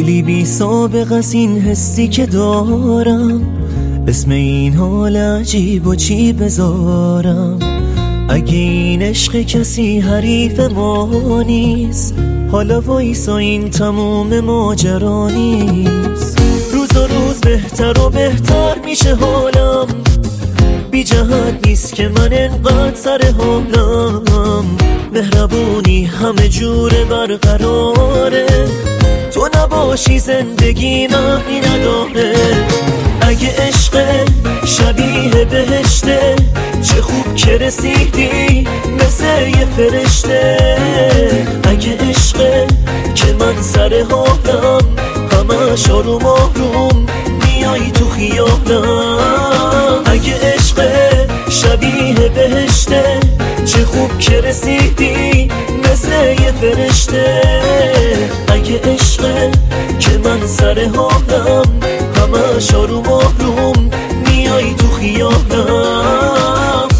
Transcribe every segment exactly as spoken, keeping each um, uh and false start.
حالی بی سابق از این حسی که دارم، اسم این حال عجیب و چی بذارم. اگه این عشق کسی حریف ما نیست، حالا وایسا این تموم ماجرا نیست. روز و روز بهتر و بهتر میشه حالم، بی جهت نیست که من انقدر سر حالم. مهربونی همه جوره برقراره، تو نباشی زندگی معنی نداره. اگه عشق شبیه بهشته، چه خوب که رسیدی مثل یه فرشته. اگه عشق که من سر حالم، همش آروم آروم میای تو خیالم. اگه عشق شبیه بهشته، چه خوب که رسیدی مثل یه فرشته. اگه عشق که من سر حالم، همش آروم آروم میای تو خیالم.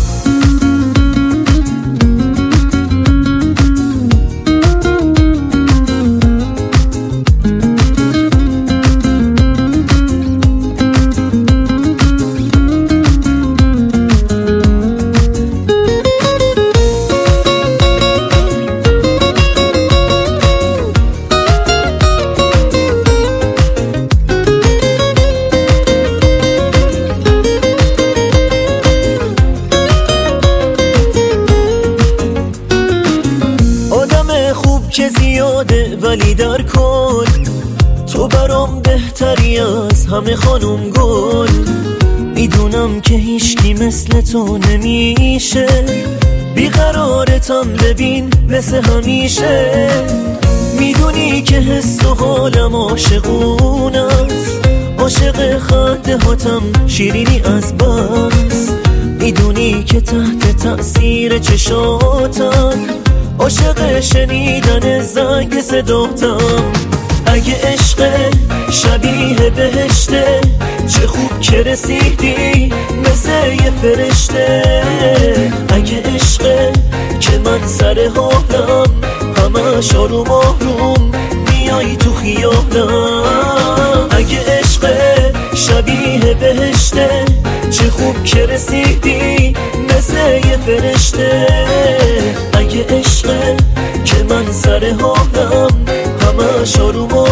که زیاده ولی در کل، تو برام بهتری از همه خانوم گل. میدونم که هیچکی مثل تو نمیشه، بیقرارتم ببین مثل همیشه. میدونی که حس و حالم عاشقون است، عاشق خنده هاتم شیرینی از بس. میدونی که تحت تأثیر چشاتم، عاشق شنیدن زنگ صداتم. اگه عشق شبیه بهشته، چه خوب که رسیدی مثل یه فرشته. اگه عشق که من سر حالم، همش آروم آروم میای تو خیالم. اگه عشق شبیه بهشته، چه خوب که رسیدی مثل یه فرشته. اگه عشق که من سر حالم، همش آروم